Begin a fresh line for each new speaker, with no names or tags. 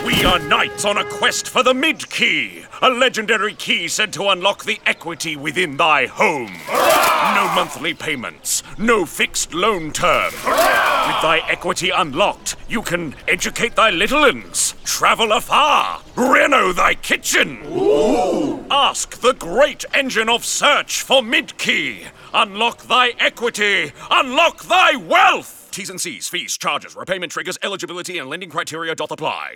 We are knights on a quest for the Mid Key, a legendary key said to unlock the equity within thy home. No monthly payments, no fixed loan term. With thy equity unlocked, you can educate thy littlins, travel afar, reno thy kitchen. Ask the great engine of search for Mid Key. Unlock thy equity, unlock thy wealth. T's and C's, fees, charges, repayment triggers, eligibility, and lending criteria doth apply.